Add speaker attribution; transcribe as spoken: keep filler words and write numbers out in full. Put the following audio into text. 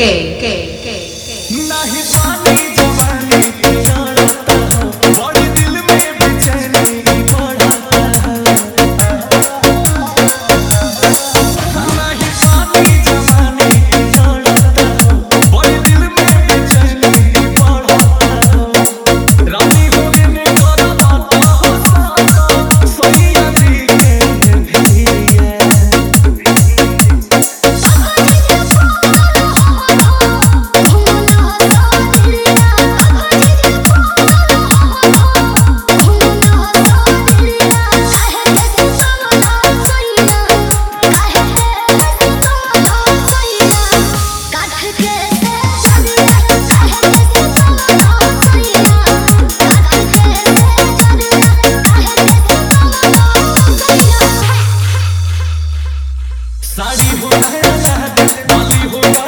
Speaker 1: के के के
Speaker 2: नहीं पानी जवानी चढ़ता हो बड़ी दिल में बेचैनी बढ़ता है। नहीं पानी जवानी चढ़ता हो बड़ी दिल में बेचैनी बढ़ता है। रानी हो गिने करा बात हो साथ सोनिया जी के भी है। साड़ी हो नया बाली हो